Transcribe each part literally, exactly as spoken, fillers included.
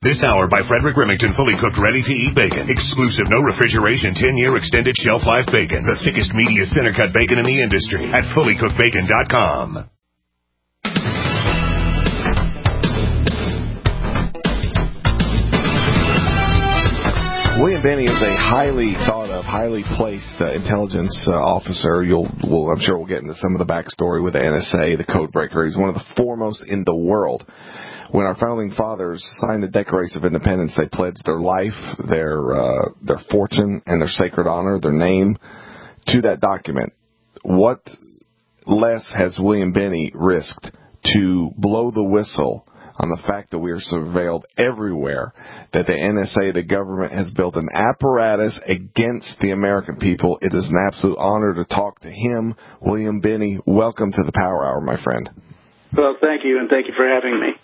This hour by Frederick Remington, fully cooked, ready-to-eat bacon. Exclusive, no refrigeration, ten-year extended shelf life bacon. The thickest, meatiest, center-cut bacon in the industry at fully cooked bacon dot com. William Binney is a highly thought of, highly placed uh, intelligence uh, officer. You'll, we'll, I'm sure we'll get into some of the backstory with the N S A, the codebreaker. He's one of the foremost in the world. When our founding fathers signed the Declaration of Independence, they pledged their life, their uh, their fortune, and their sacred honor, their name, to that document. What less has William Binney risked to blow the whistle on the fact that we are surveilled everywhere, that the N S A, the government, has built an apparatus against the American people? It is an absolute honor to talk to him. William Binney, welcome to the Power Hour, my friend. Well, thank you, and thank you for having me.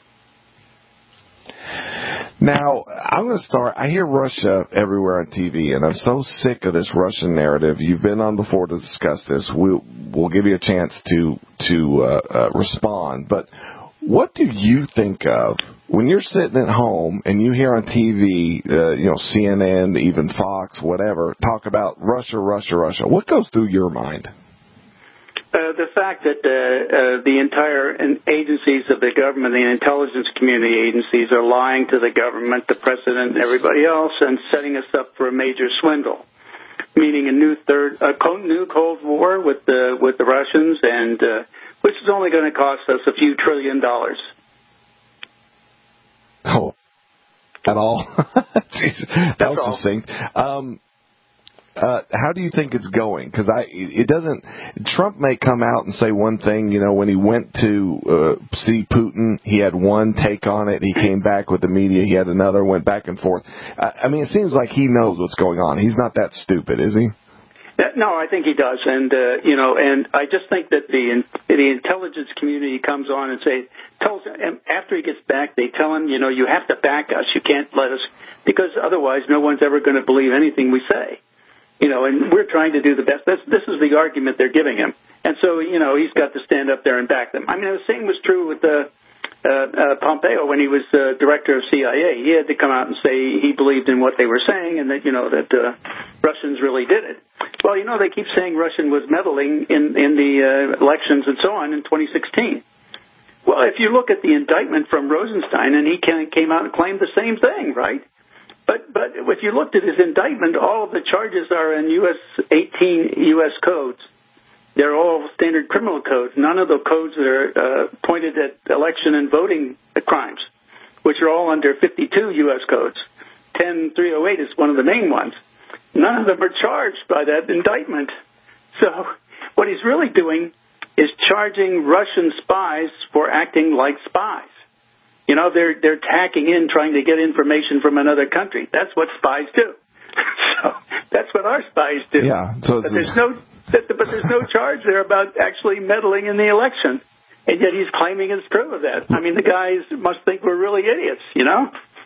Now, I'm going to start. I hear Russia everywhere on T V, and I'm so sick of this Russian narrative. You've been on before to discuss this. We'll, we'll give you a chance to, to uh, uh, respond, but what do you think of when you're sitting at home and you hear on T V, uh, you know, C N N, even Fox, whatever, talk about Russia, Russia, Russia? What goes through your mind? Uh, the fact that uh, uh, the entire agencies of the government, the intelligence community agencies, are lying to the government, the president, and everybody else, and setting us up for a major swindle, meaning a new third, a new Cold War with the with the Russians, and uh, which is only going to cost us a few trillion dollars. Oh, at all? Jeez, that That's was all. succinct. Um, uh, how do you think it's going? Because I, it doesn't. Trump may come out and say one thing. You know, when he went to uh, see Putin, he had one take on it. He came back with the media. He had another. Went back and forth. I, I mean, it seems like he knows what's going on. He's not that stupid, is he? No, I think he does, and uh, you know, and I just think that the the intelligence community comes on and say, tells him after he gets back, they tell him, you know, you have to back us, you can't let us, because otherwise, no one's ever going to believe anything we say, you know, and we're trying to do the best. This this is the argument they're giving him, and so you know, he's got to stand up there and back them. I mean, the same was true with the. Uh, uh, Pompeo, when he was uh, director of C I A, he had to come out and say he believed in what they were saying and that, you know, that uh, Russians really did it. Well, you know, they keep saying Russian was meddling in, in the uh, elections and so on in twenty sixteen. Well, if you look at the indictment from Rosenstein, and he came out and claimed the same thing, right? But but if you looked at his indictment, all of the charges are in U S eighteen U S codes. They're all standard criminal codes, none of the codes that are uh, pointed at election and voting crimes, which are all under fifty-two U S codes. ten three oh eight is one of the main ones. None of them are charged by that indictment. So what he's really doing is charging Russian spies for acting like spies. You know, they're they're tacking in, trying to get information from another country. That's what spies do. So that's what our spies do. Yeah. So but there's no, but there's no charge there about actually meddling in the election, and yet he's claiming it's true of that. I mean, the guys must think we're really idiots, you know.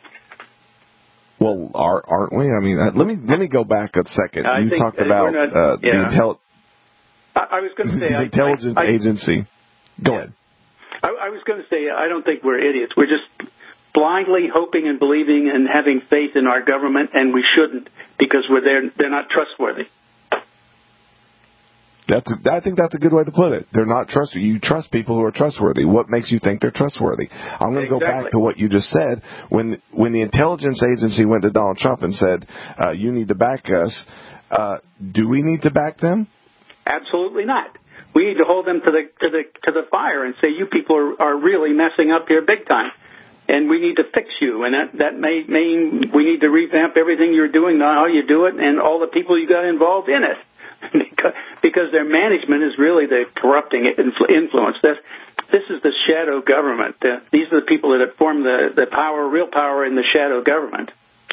Well, are, aren't we? I mean, uh, let me let me go back a second. I you think talked about not, uh, yeah. the intel- I, I was going to say the I, intelligence I, I, agency. Go yeah. ahead. I, I was going to say I don't think we're idiots. We're just blindly hoping and believing and having faith in our government, and we shouldn't because we're they're they're not trustworthy. That's a, I think that's a good way to put it. They're not trustworthy. You trust people who are trustworthy. What makes you think they're trustworthy? I'm going to exactly. go back to what you just said. When when the intelligence agency went to Donald Trump and said, uh, you need to back us, uh, do we need to back them? Absolutely not. We need to hold them to the to the to the fire and say you people are, are really messing up here big time, and we need to fix you. And that that may mean we need to revamp everything you're doing, how you do it, and all the people you got involved in it. Because, because their management is really the corrupting influence. This, this is the shadow government. Uh, these are the people that form the, the power, real power in the shadow government.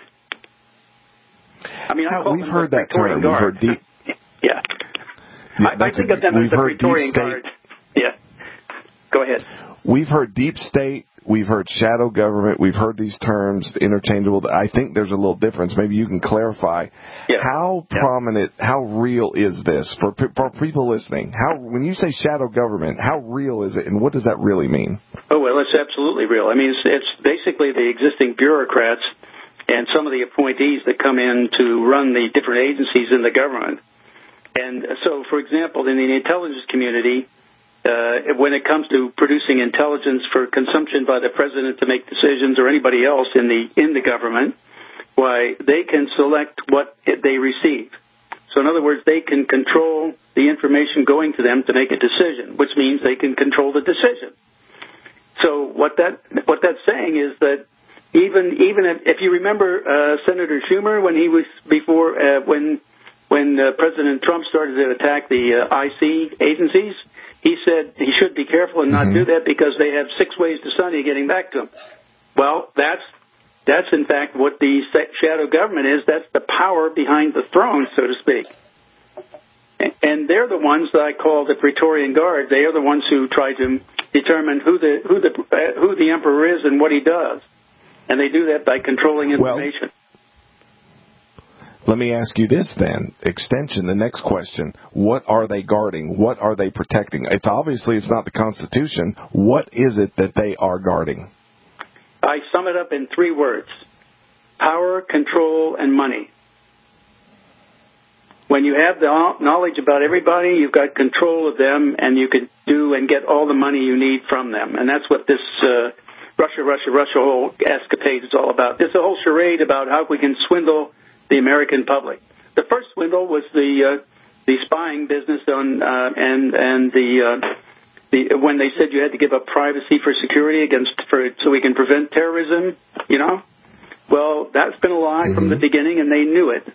I mean, I call we've them heard the that Praetorian term. Guard. We've heard deep. Yeah. yeah I, I think a, of them as the Praetorian Guard. Yeah. Go ahead. We've heard deep state. We've heard shadow government. We've heard these terms interchangeable. I think there's a little difference. Maybe you can clarify yeah. how yeah. prominent, how real is this for for people listening? How when you say shadow government, how real is it, and what does that really mean? Oh, well, it's absolutely real. I mean, it's, it's basically the existing bureaucrats and some of the appointees that come in to run the different agencies in the government. And so, for example, in the intelligence community, uh, when it comes to producing intelligence for consumption by the president to make decisions or anybody else in the in the government, why, they can select what they receive. So, in other words, they can control the information going to them to make a decision, which means they can control the decision. So, what that what that's saying is that even even if, if you remember uh, Senator Schumer when he was before uh, when when uh, President Trump started to attack the uh, I C agencies, he said he should be careful and not mm-hmm. do that because they have six ways to Sunday getting back to him. Well, that's that's in fact what the shadow government is. That's the power behind the throne, so to speak. And they're the ones that I call the Praetorian Guard. They are the ones who try to determine who the who the uh, who the emperor is and what he does, and they do that by controlling information. Well, let me ask you this then. Extension. The next question: what are they guarding? What are they protecting? It's obviously it's not the Constitution. What is it that they are guarding? I sum it up in three words: power, control, and money. When you have the knowledge about everybody, you've got control of them, and you can do and get all the money you need from them. And that's what this uh, Russia, Russia, Russia whole escapade is all about. There's a whole charade about how we can swindle the American public. The first swindle was the uh, the spying business on uh, and and the uh, the when they said you had to give up privacy for security against for so we can prevent terrorism. You know, well, that's been a lie mm-hmm. from the beginning, and they knew it.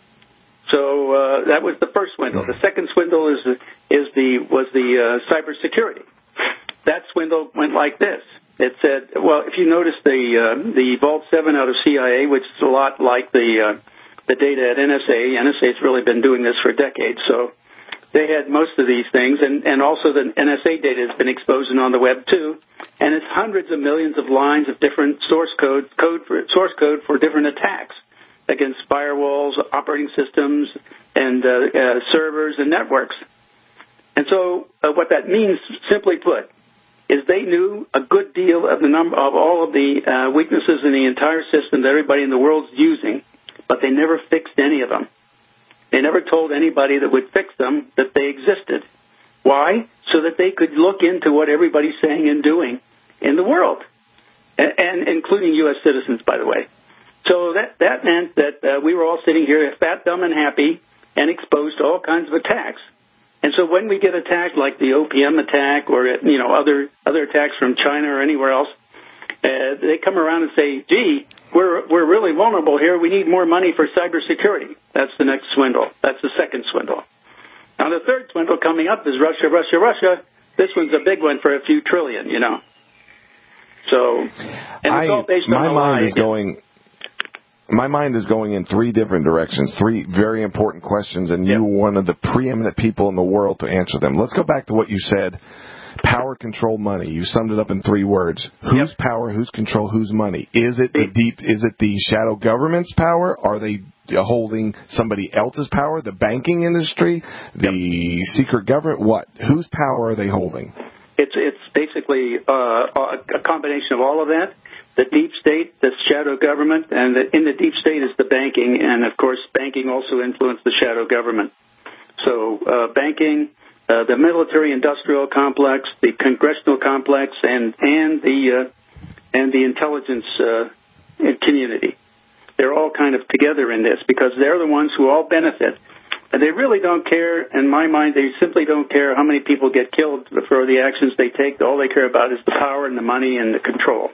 So uh, that was the first swindle. The second swindle is is the was the uh, cybersecurity. That swindle went like this. It said, well, if you notice the uh, the Vault seven out of C I A, which is a lot like the uh, the data at N S A. N S A's really been doing this for decades, so they had most of these things, and, and also the N S A data has been exposed on the web too, and it's hundreds of millions of lines of different source code code for, source code for different attacks against firewalls, operating systems, and uh, uh, servers and networks. And so uh, what that means, simply put, is they knew a good deal of the number of all of the uh, weaknesses in the entire system that everybody in the world's using, but they never fixed any of them. They never told anybody that would fix them that they existed. Why? So that they could look into what everybody's saying and doing in the world, and, and including U S citizens, by the way. So that, that meant that uh, we were all sitting here fat, dumb, and happy and exposed to all kinds of attacks. And so when we get attacked, like the O P M attack or, you know, other other attacks from China or anywhere else, uh, they come around and say, gee, we're we're really vulnerable here. We need more money for cybersecurity. That's the next swindle. That's the second swindle. Now, the third swindle coming up is Russia, Russia, Russia. This one's a big one for a few trillion, you know. So, and it's I, all based on my a mind lie. is going... My mind is going in three different directions, three very important questions, and you're yep. one of the preeminent people in the world to answer them. Let's go back to what you said, power, control, money. You summed it up in three words. Whose yep. power, whose control, whose money? Is it the deep? Is it the shadow government's power? Are they holding somebody else's power, the banking industry, the yep. secret government? What? Whose power are they holding? It's, it's basically uh, a combination of all of that. The deep state, the shadow government, and the, in the deep state is the banking, and of course banking also influenced the shadow government. So uh, banking, uh, the military-industrial complex, the congressional complex, and and the uh, and the intelligence uh, community, they're all kind of together in this because they're the ones who all benefit. And they really don't care, in my mind, they simply don't care how many people get killed for the actions they take. All they care about is the power and the money and the control.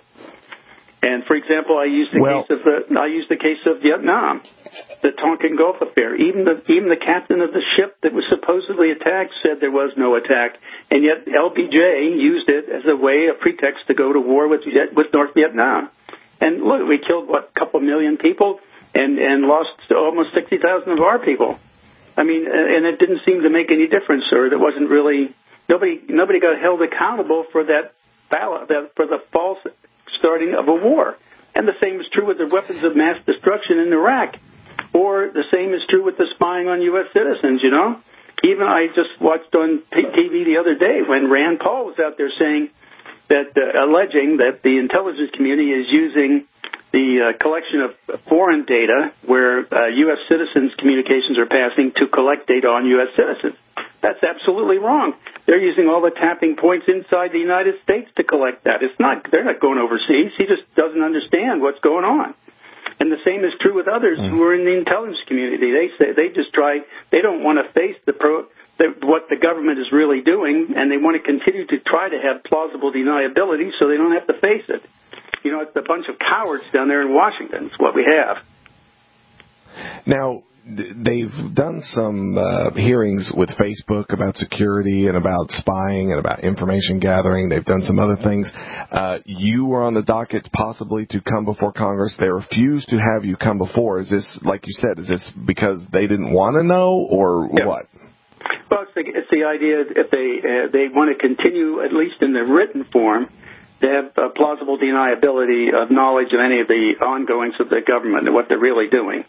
And for example, I used the well, case of the I used the case of Vietnam, the Tonkin Gulf affair. Even the even the captain of the ship that was supposedly attacked said there was no attack, and yet L B J used it as a way, a pretext to go to war with with North Vietnam. And look, we killed what a couple million people, and and lost almost sixty thousand of our people. I mean, and it didn't seem to make any difference, or there wasn't really nobody nobody got held accountable for that ballot for the false starting of a war. And the same is true with the weapons of mass destruction in Iraq, or the same is true with the spying on U S citizens, you know. Even I just watched on T V the other day when Rand Paul was out there saying, that uh, alleging that the intelligence community is using the uh, collection of foreign data where uh, U S citizens' communications are passing to collect data on U S citizens. That's absolutely wrong. They're using all the tapping points inside the United States to collect that. It's not, they're not going overseas. He just doesn't understand what's going on. And the same is true with others mm. who are in the intelligence community. They say they just try, they don't want to face the pro, the, what the government is really doing, and they want to continue to try to have plausible deniability so they don't have to face it. You know, it's a bunch of cowards down there in Washington. It's what we have. Now, they've done some uh, hearings with Facebook about security and about spying and about information gathering. They've done some other things. Uh, you were on the docket possibly to come before Congress. They refused to have you come before. Is this, like you said, is this because they didn't want to know or yeah. what? Well, it's the, it's the idea if they uh, they want to continue, at least in the written form, to have uh, plausible deniability of knowledge of any of the ongoings of the government and what they're really doing.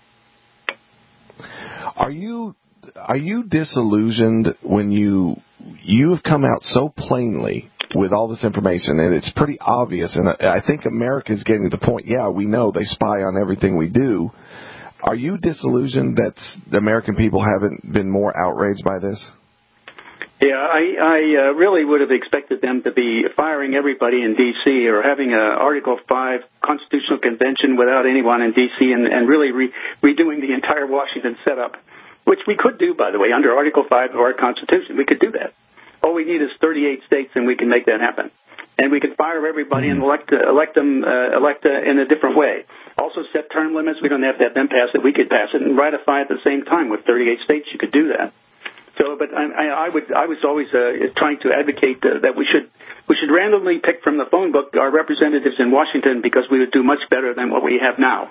Are you are you disillusioned when you you have come out so plainly with all this information, and it's pretty obvious, and I, I think America is getting to the point, yeah, we know they spy on everything we do. Are you disillusioned that the American people haven't been more outraged by this? Yeah, I, I uh, really would have expected them to be firing everybody in D C or having an Article five constitutional convention without anyone in D C and, and really re- redoing the entire Washington setup, which we could do, by the way, under Article five of our Constitution. We could do that. All we need is thirty-eight states, and we can make that happen. And we could fire everybody and elect uh, elect them uh, elect uh, in a different way. Also set term limits. We don't have to have them pass it. We could pass it and ratify at the same time. With thirty-eight states, you could do that. So, but I, I would, I was always uh, trying to advocate uh, that we should, we should randomly pick from the phone book our representatives in Washington because we would do much better than what we have now.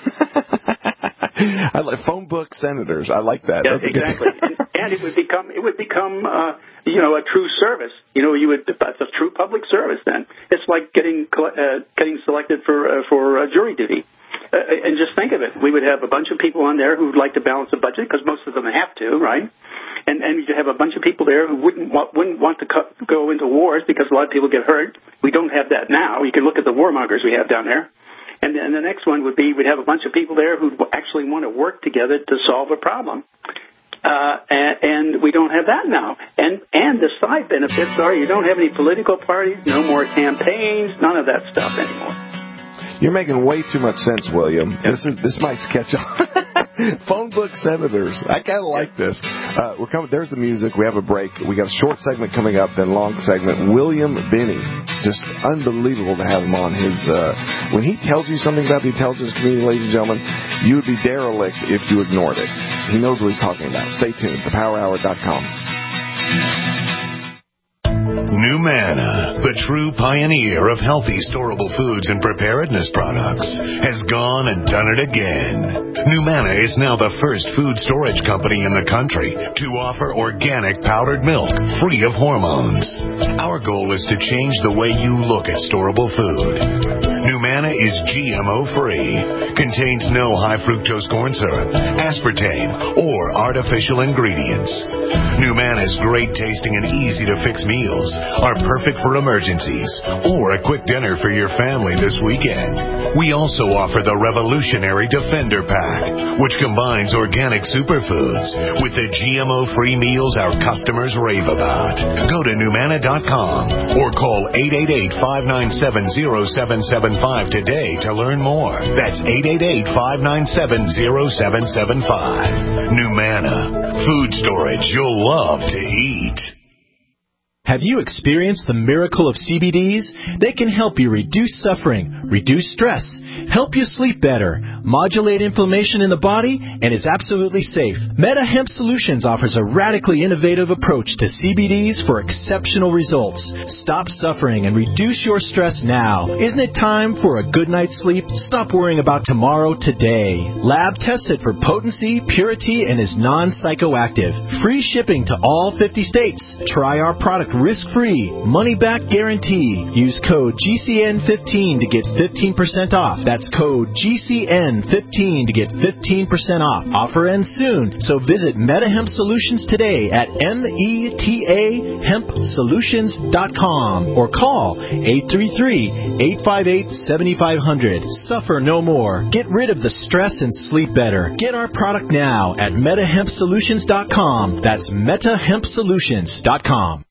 I like phone book senators. I like that. Yeah, exactly. and, and it would become, it would become, uh, you know, a true service. You know, you would, that's a true public service. Then it's like getting, uh, getting selected for, uh, for uh, jury duty. Uh, and just think of it. We would have a bunch of people on there who would like to balance the budget because most of them have to, right? And and you'd have a bunch of people there who wouldn't want, wouldn't want to co- go into wars because a lot of people get hurt. We don't have that now. You can look at the warmongers we have down there. And, and the next one would be we'd have a bunch of people there who actually want to work together to solve a problem. Uh, and, and we don't have that now. And and the side benefits are you don't have any political parties, no more campaigns, none of that stuff anymore. You're making way too much sense, William. Yep. This is this might catch on. Phone book senators. I kind of like this. Uh, we're coming. There's the music. We have a break. We got a short segment coming up, then long segment. William Binney. Just unbelievable to have him on. His uh, when he tells you something about the intelligence community, ladies and gentlemen, you would be derelict if you ignored it. He knows what he's talking about. Stay tuned. the power hour dot com. Numana, the true pioneer of healthy storable foods and preparedness products, has gone and done it again. Numana is now the first food storage company in the country to offer organic powdered milk free of hormones. Our goal is to change the way you look at storable food. Numana is G M O-free, contains no high fructose corn syrup, aspartame, or artificial ingredients. Numana's great tasting and easy to fix meals are perfect for emergencies or a quick dinner for your family this weekend. We also offer the revolutionary Defender Pack, which combines organic superfoods with the G M O-free meals our customers rave about. Go to Numana dot com or call eight eight eight, five nine seven, zero seven seven five today to learn more. That's eight eight eight, five nine seven, zero seven seven five. Numana, food storage you'll love to eat. Have you experienced the miracle of C B Ds? They can help you reduce suffering, reduce stress, help you sleep better, modulate inflammation in the body, and is absolutely safe. Meta Hemp Solutions offers a radically innovative approach to C B Ds for exceptional results. Stop suffering and reduce your stress now. Isn't it time for a good night's sleep? Stop worrying about tomorrow today. Lab tested for potency, purity, and is non-psychoactive. Free shipping to all fifty states. Try our product risk-free, money-back guarantee. Use code G C N fifteen to get fifteen percent off. That's code G C N fifteen to get fifteen percent off. Offer ends soon, so visit MetaHemp Solutions today at M E T A hemp solutions dot com or call eight three three, eight five eight, seven five zero zero. Suffer no more. Get rid of the stress and sleep better. Get our product now at meta hemp solutions dot com. That's meta hemp solutions dot com.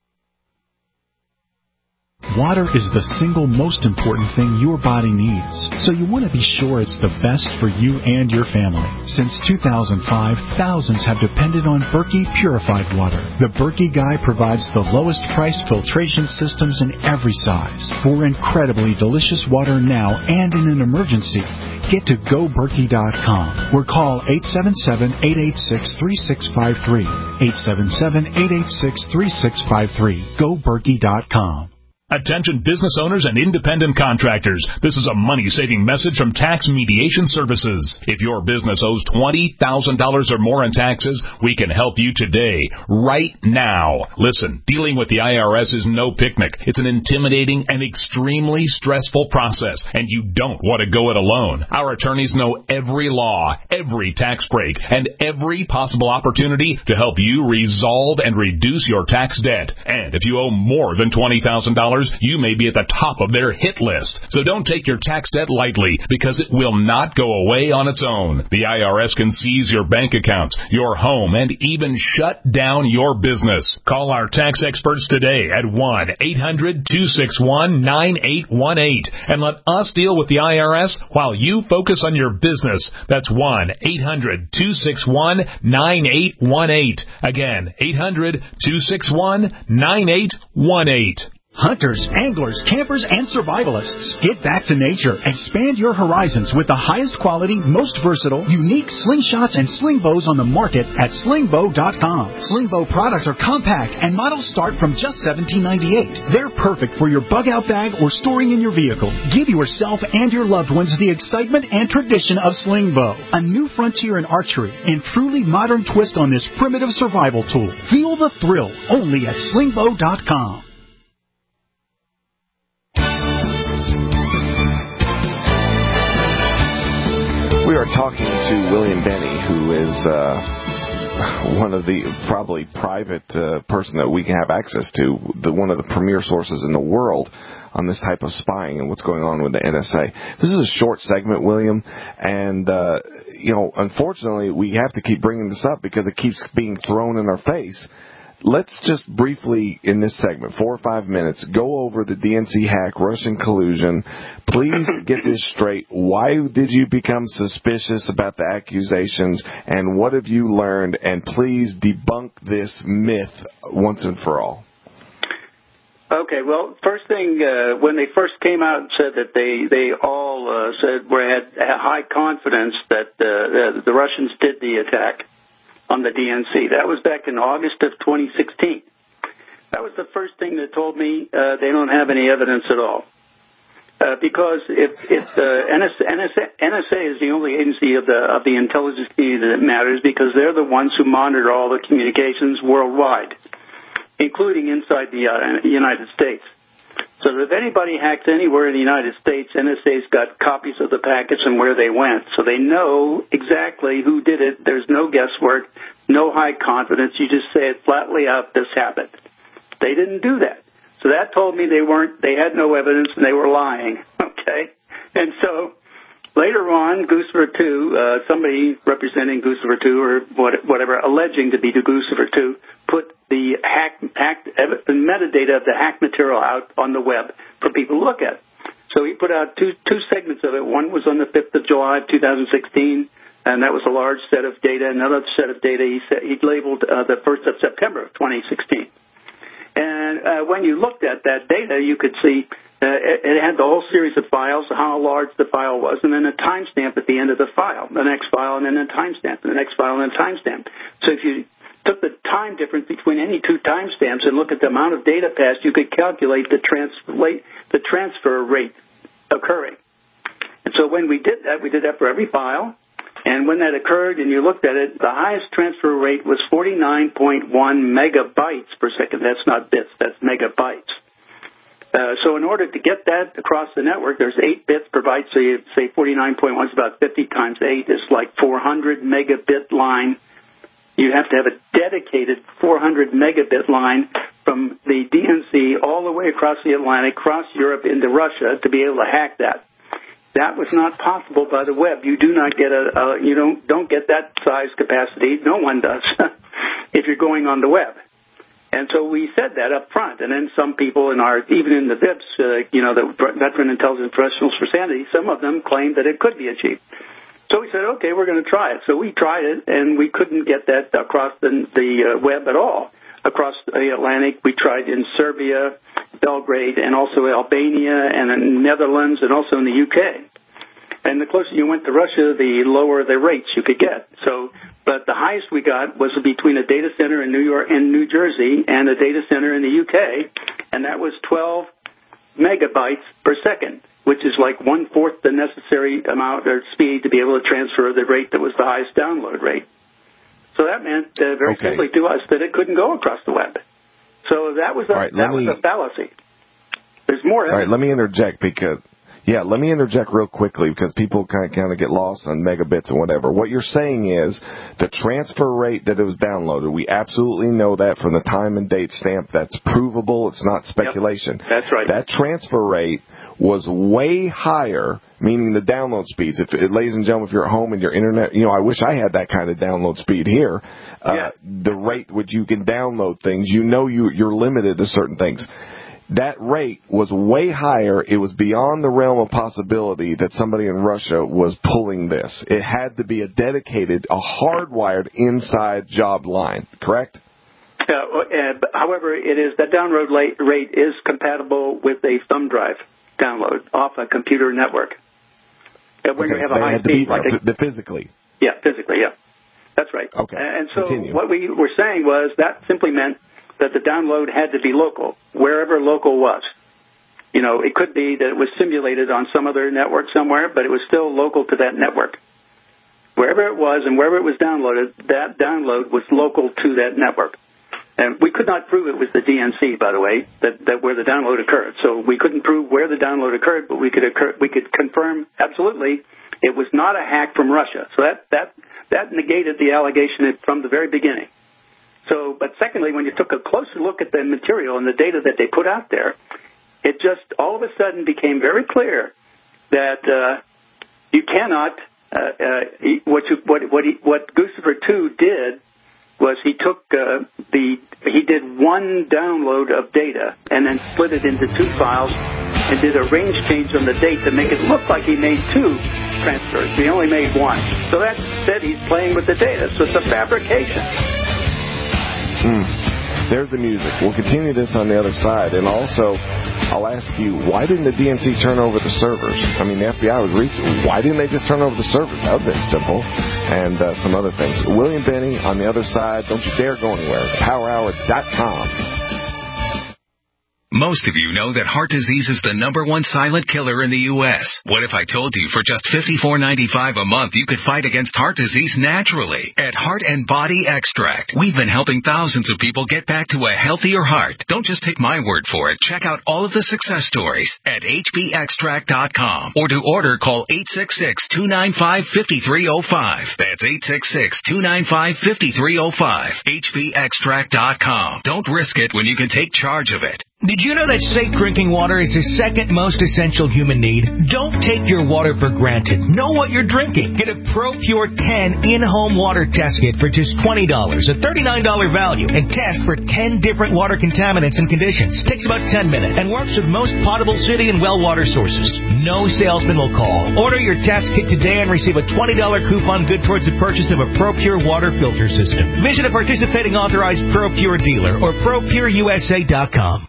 Water is the single most important thing your body needs, so you want to be sure it's the best for you and your family. Since two thousand five, thousands have depended on Berkey purified water. The Berkey Guy provides the lowest priced filtration systems in every size. For incredibly delicious water now and in an emergency, get to go berkey dot com or call eight seven seven, eight eight six, three six five three. eight seven seven, eight eight six, three six five three. go berkey dot com. Attention business owners and independent contractors. This is a money-saving message from Tax Mediation Services. If your business owes twenty thousand dollars or more in taxes, we can help you today, right now. Listen, dealing with the I R S is no picnic. It's an intimidating and extremely stressful process, and you don't want to go it alone. Our attorneys know every law, every tax break, and every possible opportunity to help you resolve and reduce your tax debt. And if you owe more than twenty thousand dollars, you may be at the top of their hit list. So don't take your tax debt lightly, because it will not go away on its own. The I R S can seize your bank accounts, your home, and even shut down your business. Call our tax experts today at one eight hundred, two six one, nine eight one eight and let us deal with the I R S while you focus on your business. That's one eight hundred, two six one, nine eight one eight. Again, eight hundred, two six one, nine eight one eight. Hunters, anglers, campers, and survivalists, get back to nature. Expand your horizons with the highest quality, most versatile, unique slingshots and sling bows on the market at sling bow dot com. Sling bow products are compact and models start from just seventeen ninety-eight. They're perfect for your bug-out bag or storing in your vehicle. Give yourself and your loved ones the excitement and tradition of sling bow, a new frontier in archery and truly modern twist on this primitive survival tool. Feel the thrill only at sling bow dot com. We are talking to William Benny, who is uh, one of the probably private uh, person that we can have access to, the, one of the premier sources in the world on this type of spying and what's going on with the N S A. This is a short segment, William, and, uh, you know, unfortunately, we have to keep bringing this up because it keeps being thrown in our face. Let's just briefly, in this segment, four or five minutes, go over the D N C hack, Russian collusion. Please get this straight. Why did you become suspicious about the accusations, and what have you learned? And please debunk this myth once and for all. Okay, well, first thing, uh, when they first came out and said that they, they all uh, said we had high confidence that uh, the, the Russians did the attack on the D N C. That was back in August of twenty sixteen. That was the first thing that told me uh, they don't have any evidence at all. Uh, because if, if uh, N S A, N S A, N S A is the only agency of the of the intelligence community that matters, because they're the ones who monitor all the communications worldwide, including inside the uh, United States. So that if anybody hacks anywhere in the United States, N S A's got copies of the packets and where they went. So they know exactly who did it. There's no guesswork, no high confidence. You just say it flatly out, this happened. They didn't do that. So that told me they weren't, they had no evidence and they were lying. Okay? And so later on, Guccifer two, uh, somebody representing Guccifer two or whatever, alleging to be the Guccifer two, put the hack, hack, the metadata of the hack material out on the web for people to look at. So he put out two two segments of it. One was on the fifth of July, two thousand sixteen, and that was a large set of data. Another set of data he said he labeled uh, the first of September of twenty sixteen. And uh, when you looked at that data, you could see uh, it, it had the whole series of files, how large the file was, and then a timestamp at the end of the file, the next file, and then a timestamp, and the next file, and a timestamp. So if you took the time difference between any two timestamps and look at the amount of data passed, you could calculate the translate the transfer rate occurring. And so when we did that, we did that for every file, And when that occurred and you looked at it, the highest transfer rate was forty-nine point one megabytes per second. That's not bits, that's megabytes. Uh, so in order to get that across the network, there's eight bits per byte. So you say forty-nine point one is about fifty times eight is like four hundred megabit line. You have to have a dedicated four hundred megabit line from the D N C all the way across the Atlantic, across Europe into Russia to be able to hack that. That was not possible by the web. You do not get a, a you don't don't get that size capacity. No one does if you're going on the web. And so we said that up front. And then some people in our, even in the V I Ps, uh, you know, the Veteran Intelligence Professionals for Sanity, some of them claimed that it could be achieved. So we said, okay, we're going to try it. So we tried it, and we couldn't get that across the, the uh, web at all. Across the Atlantic, we tried in Serbia, Belgrade, and also Albania, and in Netherlands, and also in the U K. And the closer you went to Russia, the lower the rates you could get. So, but the highest we got was between a data center in New York and New Jersey and a data center in the U K, and that was twelve megabytes per second, which is like one-fourth the necessary amount or speed to be able to transfer the rate that was the highest download rate. So that meant uh, very okay. simply to us that it couldn't go across the web. So that was a, right, that was me, a fallacy. There's more evidence. All right, let me interject because, yeah, let me interject real quickly because people kind of, kind of get lost on megabits and whatever. What you're saying is the transfer rate that it was downloaded, we absolutely know that from the time and date stamp. That's provable. It's not speculation. Yep, that's right. That transfer rate was way higher, meaning the download speeds. If, ladies and gentlemen, if you're at home and your internet, you know, I wish I had that kind of download speed here. Uh, yeah. The rate which you can download things, you know you, you're limited to certain things. That rate was way higher. It was beyond the realm of possibility that somebody in Russia was pulling this. It had to be a dedicated, a hardwired inside job line, correct? Uh, uh, however, it is that download rate is compatible with a thumb drive download off a computer network. Uh, when okay, you have so a they high had to speed, be like the, the physically. Yeah, physically, yeah. That's right. Okay. And so Continue. what we were saying was that simply meant that the download had to be local, wherever local was. You know, it could be that it was simulated on some other network somewhere, but it was still local to that network. Wherever it was and wherever it was downloaded, that download was local to that network. And we could not prove it was the D N C, by the way, that, that where the download occurred. So we couldn't prove where the download occurred, but we could occur, we could confirm absolutely it was not a hack from Russia. So that that that negated the allegation from the very beginning. So, but secondly, when you took a closer look at the material and the data that they put out there, it just all of a sudden became very clear that uh, you cannot. Uh, uh, what you, what what he, what Guccifer two did was he took uh, the he did one download of data and then split it into two files and did a range change on the date to make it look like he made two transfers. He only made one. So that said, he's playing with the data. So it's a fabrication. Mm. There's the music. We'll continue this on the other side. And also, I'll ask you, why didn't the D N C turn over the servers? I mean, the F B I was reaching. Why didn't they just turn over the servers? That would have been simple. And uh, some other things. William Benny on the other side. Don't you dare go anywhere. power hour dot com. Most of you know that heart disease is the number one silent killer in the U S What if I told you for just fifty-four ninety-five a month you could fight against heart disease naturally? At Heart and Body Extract, we've been helping thousands of people get back to a healthier heart. Don't just take my word for it. Check out all of the success stories at H B extract dot com. Or to order, call eight six six, two nine five, five three zero five. That's eight six six, two nine five, five three zero five. H B extract dot com. Don't risk it when you can take charge of it. Did you know that safe drinking water is the second most essential human need? Don't take your water for granted. Know what you're drinking. Get a ProPure ten in-home water test kit for just twenty dollars, a thirty-nine dollars value, and test for ten different water contaminants and conditions. Takes about ten minutes and works with most potable city and well water sources. No salesman will call. Order your test kit today and receive a twenty dollars coupon good towards the purchase of a ProPure water filter system. Visit a participating authorized ProPure dealer or pro pure U S A dot com.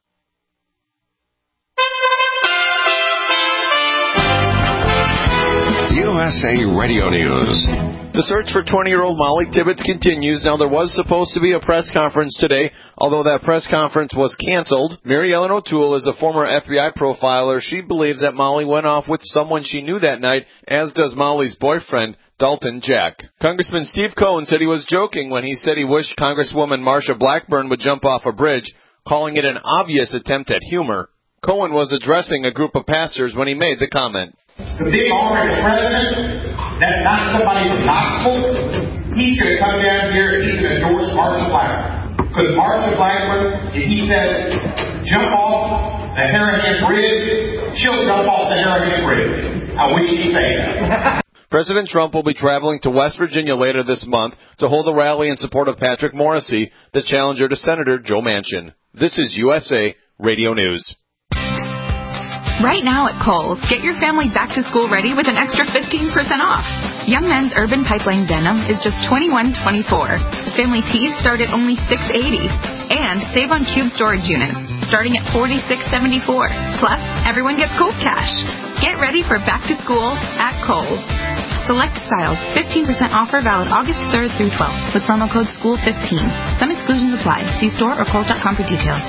U S A Radio News. The search for twenty-year-old Molly Tibbetts continues. Now, there was supposed to be a press conference today, although that press conference was canceled. Mary Ellen O'Toole is a former F B I profiler. She believes that Molly went off with someone she knew that night, as does Molly's boyfriend. Dalton, Jack. Congressman Steve Cohen said he was joking when he said he wished Congresswoman Marsha Blackburn would jump off a bridge, calling it an obvious attempt at humor. Cohen was addressing a group of pastors when he made the comment. The big almighty president, that's not somebody from Knoxville. He's going to come down here and he's going to endorse Marsha Blackburn. Because Marsha Blackburn, if he says, jump off the Harahan Bridge, she'll jump off the Harahan Bridge. I wish he'd say that. President Trump will be traveling to West Virginia later this month to hold a rally in support of Patrick Morrisey, the challenger to Senator Joe Manchin. This is U S A Radio News. Right now at Kohl's, get your family back to school ready with an extra fifteen percent off. Young Men's Urban Pipeline Denim is just twenty-one twenty-four. Family tees start at only six eighty. And save on cube storage units, starting at forty-six seventy-four. Plus, everyone gets Kohl's cash. Get ready for back to school at Kohl's. Select styles, fifteen percent offer valid August third through twelfth with promo code school fifteen. Some exclusions apply. See store or kohls dot com for details.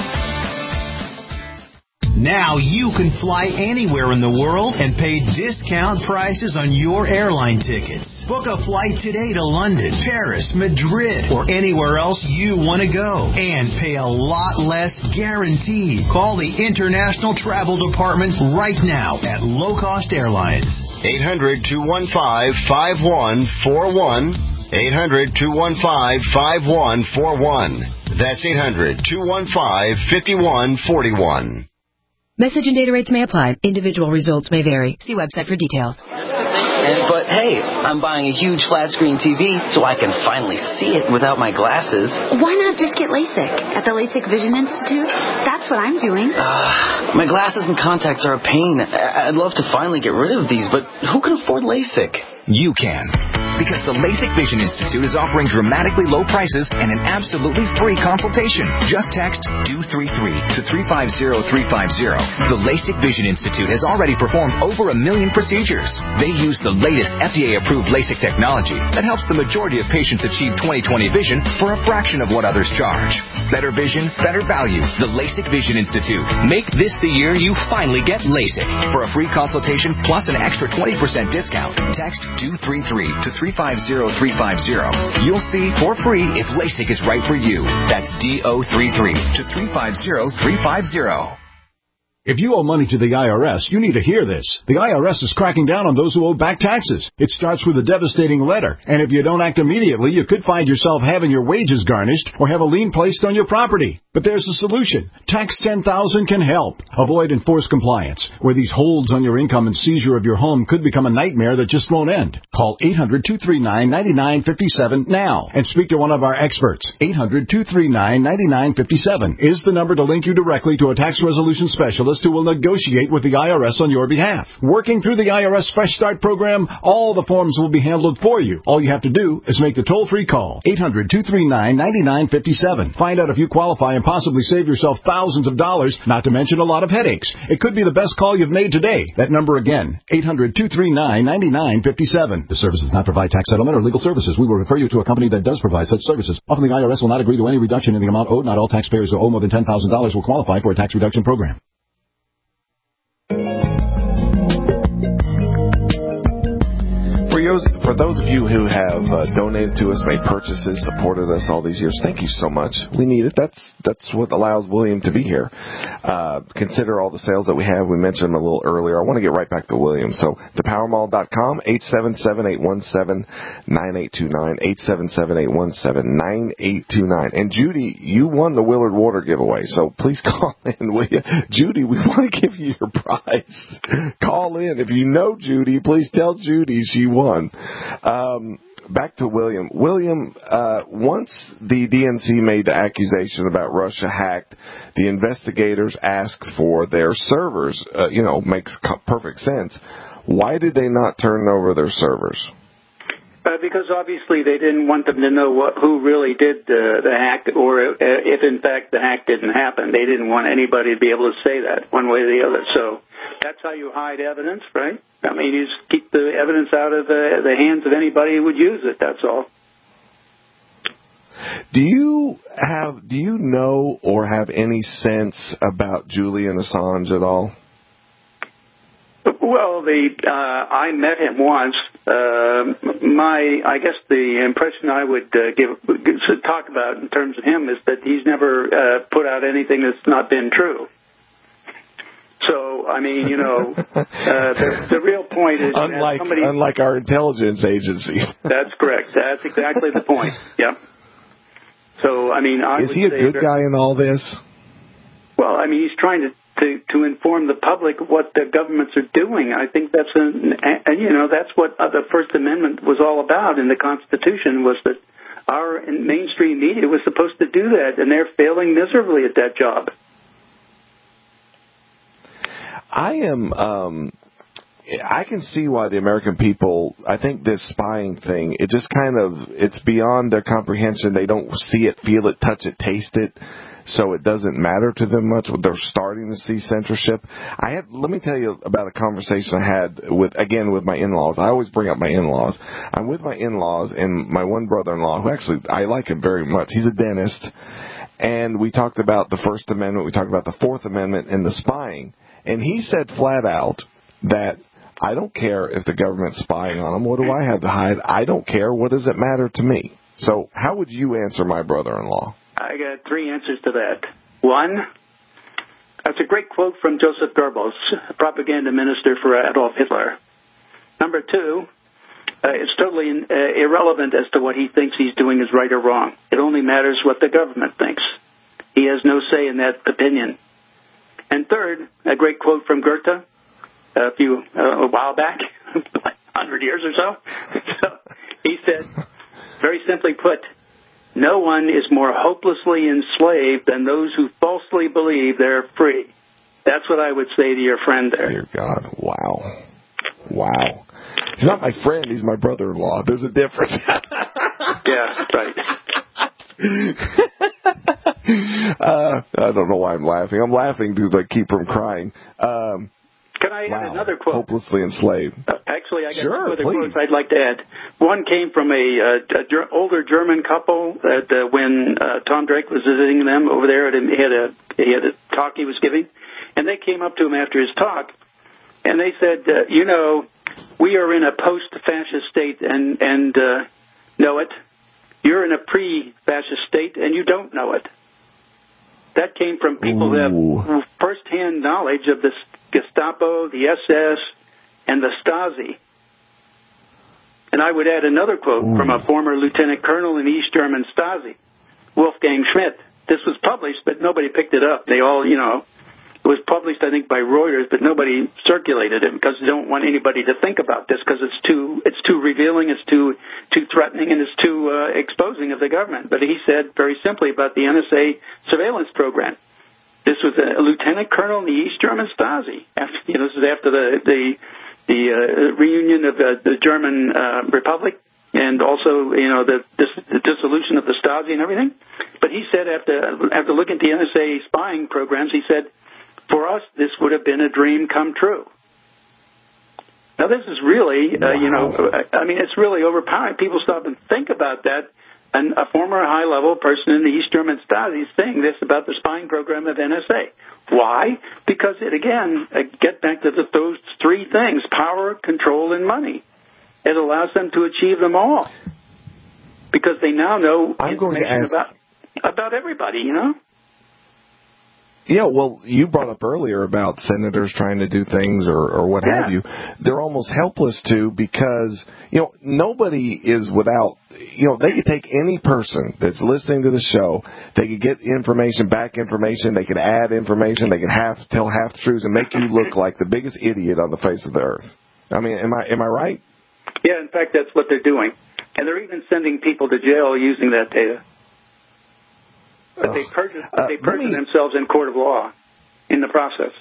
Now you can fly anywhere in the world and pay discount prices on your airline tickets. Book a flight today to London, Paris, Madrid, or anywhere else you want to go. And pay a lot less guaranteed. Call the International Travel Department right now at Low Cost Airlines. eight hundred, two one five, five one four one. eight hundred, two one five, five one four one. That's eight hundred, two one five, five one four one. Message and data rates may apply. Individual results may vary. See website for details. And, but hey, I'm buying a huge flat screen T V so I can finally see it without my glasses. Why not just get LASIK at the LASIK Vision Institute? That's what I'm doing. Uh, my glasses and contacts are a pain. I'd love to finally get rid of these, but who can afford LASIK? You can. Because the LASIK Vision Institute is offering dramatically low prices and an absolutely free consultation. Just text D O three three to three five zero three five zero. The LASIK Vision Institute has already performed over a million procedures. They use the latest F D A-approved LASIK technology that helps the majority of patients achieve twenty twenty vision for a fraction of what others charge. Better vision, better value. The LASIK Vision Institute. Make this the year you finally get LASIK. For a free consultation plus an extra twenty percent discount, text D O three three to three five zero three five zero. You'll see for free if LASIK is right for you. That's D O three three to three five zero three five zero. If you owe money to the I R S, you need to hear this. The I R S is cracking down on those who owe back taxes. It starts with a devastating letter, and if you don't act immediately, you could find yourself having your wages garnished or have a lien placed on your property. But there's a solution. Tax ten thousand can help. Avoid enforced compliance, where these holds on your income and seizure of your home could become a nightmare that just won't end. Call eight hundred, two three nine, nine nine five seven now and speak to one of our experts. eight hundred, two three nine, nine nine five seven is the number to link you directly to a tax resolution specialist who will negotiate with the I R S on your behalf. Working through the I R S Fresh Start program, all the forms will be handled for you. All you have to do is make the toll-free call. eight hundred, two three nine, nine nine five seven. Find out if you qualify and possibly save yourself thousands of dollars, not to mention a lot of headaches. It could be the best call you've made today. That number again, eight hundred, two three nine, nine nine five seven. The service does not provide tax settlement or legal services. We will refer you to a company that does provide such services. Often the I R S will not agree to any reduction in the amount owed. Not all taxpayers who owe more than ten thousand dollars will qualify for a tax reduction program. For those of you who have uh, donated to us, made purchases, supported us all these years, thank you so much. We need it. That's that's what allows William to be here. Uh, consider all the sales that we have. We mentioned them a little earlier. I want to get right back to William. So the power mall dot com, eight seven seven, eight one seven, nine eight two nine, eight seven seven, eight one seven, nine eight two nine. And Judy, you won the Willard Water giveaway, so please call in, will you? Judy, we want to give you your prize. Call in. If you know Judy, please tell Judy she won. Um, back to William. William, uh, once the D N C made the accusation about Russia hacked, the investigators asked for their servers. Uh, you know, makes perfect sense. Why did they not turn over their servers? Uh, because obviously they didn't want them to know what, who really did uh, the hack, or uh, if in fact the hack didn't happen. They didn't want anybody to be able to say that one way or the other. So that's how you hide evidence, right? I mean, you just keep the evidence out of the, the hands of anybody who would use it. That's all. Do you have? Do you know or have any sense about Julian Assange at all? Well, the uh, I met him once. Uh, my, I guess the impression I would uh, give, talk about in terms of him is that he's never uh, put out anything that's not been true. So, I mean, you know, uh, the, the real point is unlike that somebody, unlike our intelligence agencies. That's correct. That's exactly the point. Yep. So, I mean, I is would he a say good that, guy in all this? Well, I mean, he's trying to, to, to inform the public what the governments are doing. I think that's a, and you know, that's what the First Amendment was all about in the Constitution, was that our mainstream media was supposed to do that, and they're failing miserably at that job. I am, um, I can see why the American people, I think this spying thing, it just kind of, it's beyond their comprehension. They don't see it, feel it, touch it, taste it, so it doesn't matter to them much. They're starting to see censorship. I had, let me tell you about a conversation I had with, again, with my in-laws. I always bring up my in-laws. I'm with my in-laws and my one brother-in-law, who actually, I like him very much. He's a dentist. And we talked about the First Amendment, we talked about the Fourth Amendment and the spying. And he said flat out that I don't care if the government's spying on him. What do I have to hide? I don't care. What does it matter to me? So how would you answer my brother-in-law? I got three answers to that. One, that's a great quote from Joseph Goebbels, propaganda minister for Adolf Hitler. Number two, uh, it's totally uh, irrelevant as to what he thinks he's doing is right or wrong. It only matters what the government thinks. He has no say in that opinion. And third, a great quote from Goethe a few uh, a while back, like a hundred years or so. so. He said, very simply put, no one is more hopelessly enslaved than those who falsely believe they're free. That's what I would say to your friend there. Dear God, wow. Wow. He's not my friend, he's my brother-in-law. There's a difference. Yeah, right. uh, I don't know why I'm laughing. I'm laughing to like keep from crying. Um, Can I wow. add another quote? Hopelessly enslaved. Uh, actually, I got sure, two other please. quotes I'd like to add. One came from a, uh, a ger- older German couple that uh, when uh, Tom Drake was visiting them over there, at a, he had a he had a talk he was giving, and they came up to him after his talk, and they said, uh, "You know, we are in a post-fascist state, and and uh, know it. You're in a pre-fascist state, and you don't know it." That came from people Ooh. who have first-hand knowledge of the Gestapo, the S S, and the Stasi. And I would add another quote Ooh. from a former lieutenant colonel in East German Stasi, Wolfgang Schmidt. This was published, but nobody picked it up. They all, you know, it was published, I think, by Reuters, but nobody circulated it because they don't want anybody to think about this because it's too it's too revealing, it's too too threatening, and it's too uh, exposing of the government. But he said very simply about the N S A surveillance program. This was a, a lieutenant colonel in the East German Stasi. After, you know, this is after the the, the uh, reunion of the, the German uh, Republic, and also, you know, the, dis, the dissolution of the Stasi and everything. But he said after after looking at the N S A spying programs, he said, for us, this would have been a dream come true. Now, this is really, uh, wow. you know, I mean, it's really overpowering. People stop and think about that. And a former high-level person in the East German Stasi is saying this about the spying program of N S A. Why? Because it, again, uh, get back to the, those three things, power, control, and money. It allows them to achieve them all. Because they now know I'm going to ask... about, about everybody, you know? Yeah, well, you brought up earlier about senators trying to do things or, or what yeah. have you. They're almost helpless to because, you know, nobody is without, you know, they could take any person that's listening to the show, they could get information, back information, they could add information, they could half tell half truths and make you look like the biggest idiot on the face of the earth. I mean, am I am I right? Yeah, in fact, that's what they're doing. And they're even sending people to jail using that data. But they perjure, uh, they perjure me, themselves in court of law in the process.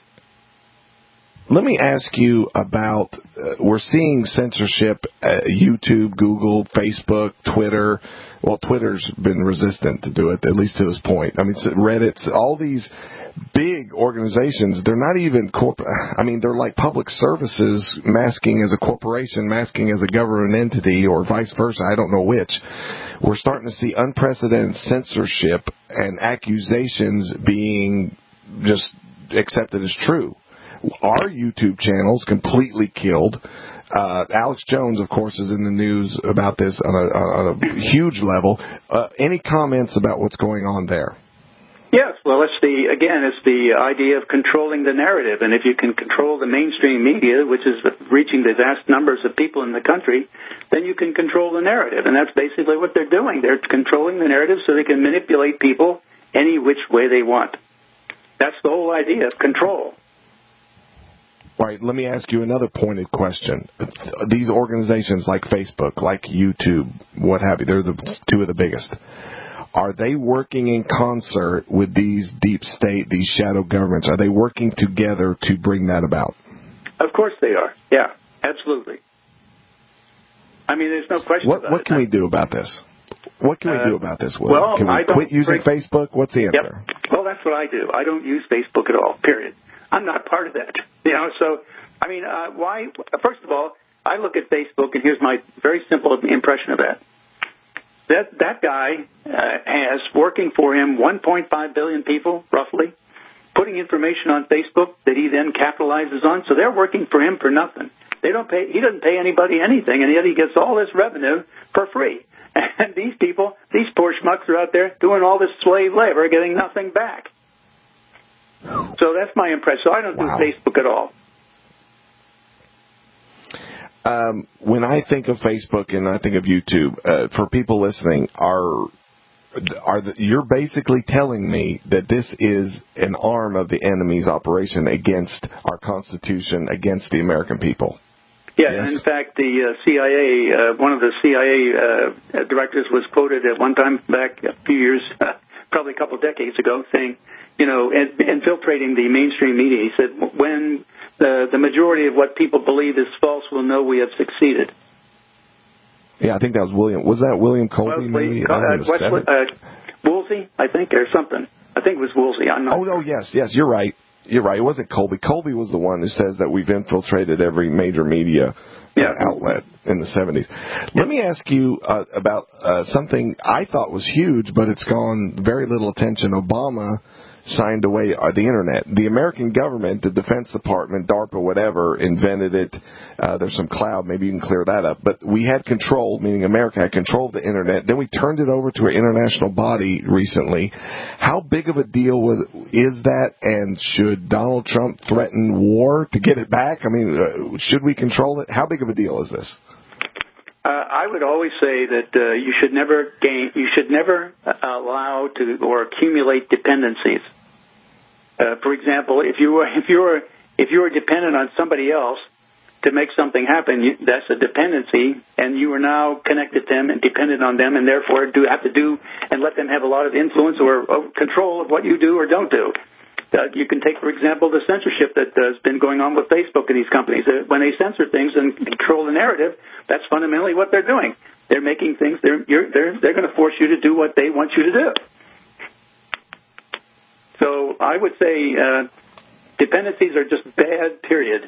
Let me ask you about, uh, we're seeing censorship, uh, YouTube, Google, Facebook, Twitter. Well, Twitter's been resistant to do it, at least to this point. I mean, Reddit, all these big organizations, they're not even, corp- I mean, they're like public services masking as a corporation, masking as a government entity, or vice versa. I don't know which. We're starting to see unprecedented censorship and accusations being just accepted as true. Our YouTube channel's completely killed. Uh, Alex Jones, of course, is in the news about this on a, on a huge level. Uh, any comments about what's going on there? Yes, well, it's the, again, it's the idea of controlling the narrative. And if you can control the mainstream media, which is reaching the vast numbers of people in the country, then you can control the narrative. And that's basically what they're doing. They're controlling the narrative so they can manipulate people any which way they want. That's the whole idea of control. Right. Let me ask you another pointed question. These organizations like Facebook, like YouTube, what have you, they're the two of the biggest. Are they working in concert with these deep state, these shadow governments? Are they working together to bring that about? Of course they are. Yeah, absolutely. I mean, there's no question what, about what it. What can we do about this? What can uh, we do about this, Will? Well, can we I don't quit using bring... Facebook? What's the answer? Yep. Well, that's what I do. I don't use Facebook at all, period. I'm not part of that. You know, so, I mean, uh, why? First of all, I look at Facebook, and here's my very simple impression of that. That that guy uh, has working for him one point five billion people, roughly, putting information on Facebook that he then capitalizes on. So they're working for him for nothing. They don't pay. He doesn't pay anybody anything, and yet he gets all this revenue for free. And these people, these poor schmucks are out there doing all this slave labor, getting nothing back. So that's my impression. So I don't wow. do Facebook at all. Um, when I think of Facebook and I think of YouTube, uh, for people listening, are are the, you're basically telling me that this is an arm of the enemy's operation against our Constitution, against the American people? Yeah, yes. In fact, the uh, C I A, uh, one of the C I A uh, directors was quoted at one time back a few years, uh, probably a couple of decades ago, saying, you know, infiltrating the mainstream media. He said, when the, the majority of what people believe is false, we'll know we have succeeded. Yeah, I think that was William. Was that William Colby, well, maybe? Uh, West, uh, Woolsey, I think, or something. I think it was Woolsey. I'm not oh, sure. no, yes, yes, you're right. You're right. It wasn't Colby. Colby was the one who says that we've infiltrated every major media yeah. uh, outlet in the seventies. Let me ask you uh, about uh, something I thought was huge, but it's gone very little attention. Obama signed away uh, the Internet. The American government, the Defense Department, DARPA, whatever, invented it. Uh, there's some cloud. Maybe you can clear that up. But we had control, meaning America had control of the Internet. Then we turned it over to an international body recently. How big of a deal was, is that, and should Donald Trump threaten war to get it back? I mean, uh, should we control it? How big of a deal is this? Uh, I would always say that uh, you should never gain, you should never allow to or accumulate dependencies. Uh, for example, if you were if you were if you were dependent on somebody else to make something happen, you, that's a dependency, and you are now connected to them and dependent on them, and therefore do have to do and let them have a lot of influence or, or control of what you do or don't do. Uh, you can take, for example, the censorship that uh, has been going on with Facebook and these companies. Uh, when they censor things and control the narrative, that's fundamentally what they're doing. They're making things. They're you're, they're they're going to force you to do what they want you to do. So I would say uh, dependencies are just bad. Period.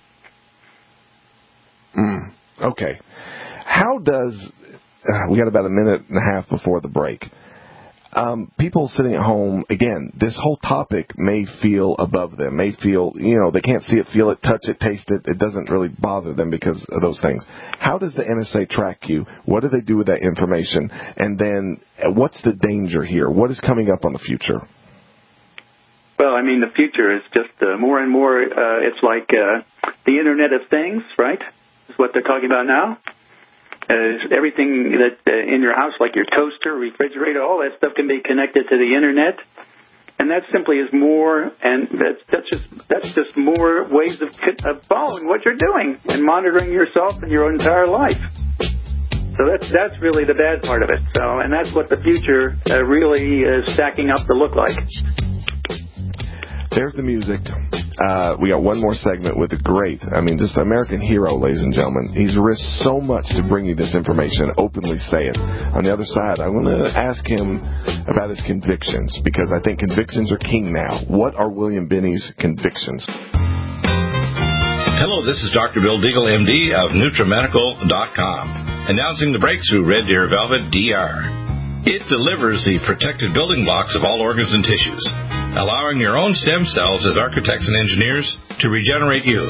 Mm, okay. How does uh, we got about a minute and a half before the break? Um, people sitting at home, again, this whole topic may feel above them, may feel, you know, they can't see it, feel it, touch it, taste it. It doesn't really bother them because of those things. How does the N S A track you? What do they do with that information? And then what's the danger here? What is coming up on the future? Well, I mean, the future is just uh, more and more, uh, it's like uh, the Internet of Things, right? Is what they're talking about now. Uh, everything that uh, in your house, like your toaster, refrigerator, all that stuff can be connected to the Internet, and that simply is more, and that's, that's just that's just more ways of, of following what you're doing and monitoring yourself and your entire life. So that's that's really the bad part of it. So, and that's what the future uh, really is stacking up to look like. There's the music. Uh, we got one more segment with a great, I mean, just an American hero, ladies and gentlemen. He's risked so much to bring you this information, openly say it. On the other side, I want to ask him about his convictions, because I think convictions are king now. What are William Binney's convictions? Hello, this is Doctor Bill Deagle, M D of Nutramedical dot com, announcing the breakthrough Red Deer Velvet D R. It delivers the protective building blocks of all organs and tissues, allowing your own stem cells as architects and engineers to regenerate youth.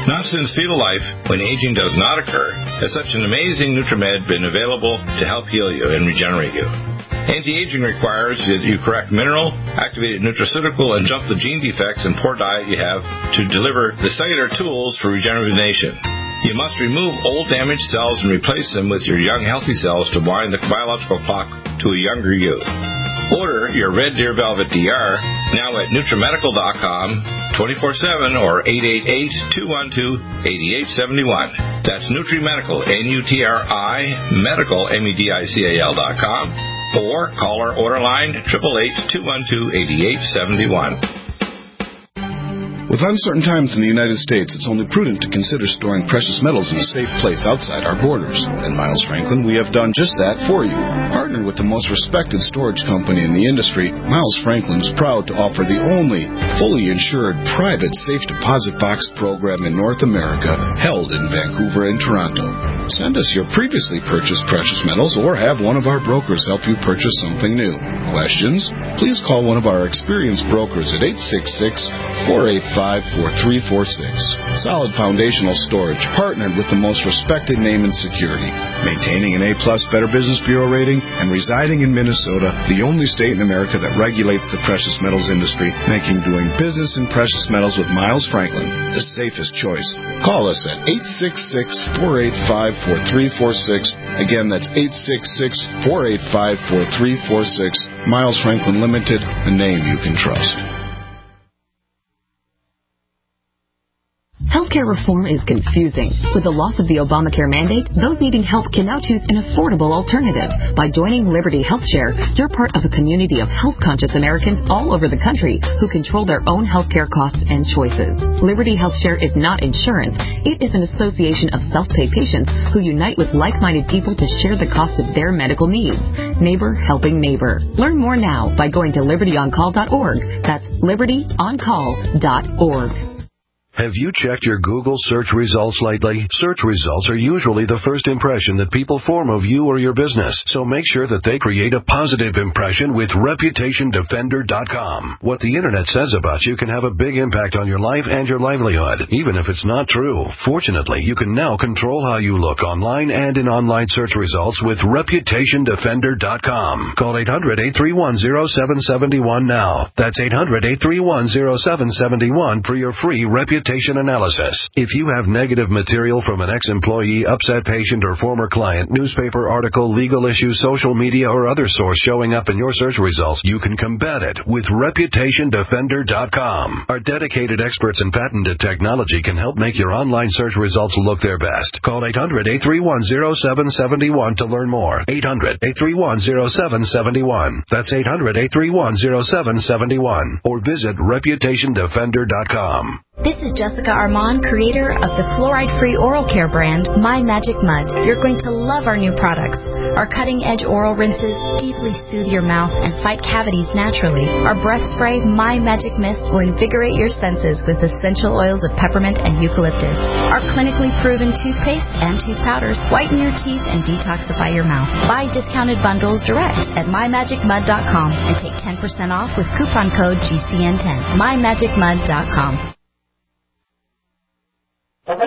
Not since fetal life, when aging does not occur, has such an amazing Nutrimed been available to help heal you and regenerate you. Anti-aging requires that you correct mineral, activated nutraceutical, and jump the gene defects and poor diet you have to deliver the cellular tools for regeneration. You must remove old damaged cells and replace them with your young healthy cells to wind the biological clock to a younger you. Order your Red Deer Velvet D R now at Nutrimedical dot com, twenty-four seven or eight eight eight, two one two, eight eight seven one. That's Nutrimedical, N U T R I, medical, M E D I C A L dot com, or call our order line, eight eight eight, two one two, eight eight seven one. With uncertain times in the United States, it's only prudent to consider storing precious metals in a safe place outside our borders. At Miles Franklin, we have done just that for you. Partnered with the most respected storage company in the industry, Miles Franklin is proud to offer the only fully insured private safe deposit box program in North America, held in Vancouver and Toronto. Send us your previously purchased precious metals or have one of our brokers help you purchase something new. Questions? Please call one of our experienced brokers at eight six six, four eight five, four three four six. Solid foundational storage, partnered with the most respected name in security. Maintaining an A-plus Better Business Bureau rating and residing in Minnesota, the only state in America that regulates the precious metals industry, making doing business in precious metals with Miles Franklin the safest choice. Call us at eight six six, four eight five, four three four six. Again, that's eight six six, four eight five, four three four six. Miles Franklin Limited, a name you can trust. Healthcare reform is confusing. With the loss of the Obamacare mandate, those needing help can now choose an affordable alternative. By joining Liberty HealthShare, you're part of a community of health-conscious Americans all over the country who control their own healthcare costs and choices. Liberty HealthShare is not insurance. It is an association of self-pay patients who unite with like-minded people to share the cost of their medical needs. Neighbor helping neighbor. Learn more now by going to liberty on call dot org. That's liberty on call dot org. Have you checked your Google search results lately? Search results are usually the first impression that people form of you or your business, so make sure that they create a positive impression with reputation defender dot com. What the Internet says about you can have a big impact on your life and your livelihood, even if it's not true. Fortunately, you can now control how you look online and in online search results with reputation defender dot com. Call eight hundred, eight three one, zero seven seven one now. That's eight hundred, eight three one, zero seven seven one for your free reputation analysis. If you have negative material from an ex-employee, upset patient, or former client, newspaper article, legal issue, social media, or other source showing up in your search results, you can combat it with reputation defender dot com. Our dedicated experts in patented technology can help make your online search results look their best. Call eight hundred, eight three one, zero seven seven one to learn more. eight hundred, eight three one, zero seven seven one. That's eight hundred, eight three one, zero seven seven one. Or visit reputation defender dot com. This is Jessica Armand, creator of the fluoride-free oral care brand, My Magic Mud. You're going to love our new products. Our cutting-edge oral rinses deeply soothe your mouth and fight cavities naturally. Our breath spray, My Magic Mist, will invigorate your senses with essential oils of peppermint and eucalyptus. Our clinically proven toothpaste and tooth powders whiten your teeth and detoxify your mouth. Buy discounted bundles direct at my magic mud dot com and take ten percent off with coupon code G C N ten. my magic mud dot com. I'd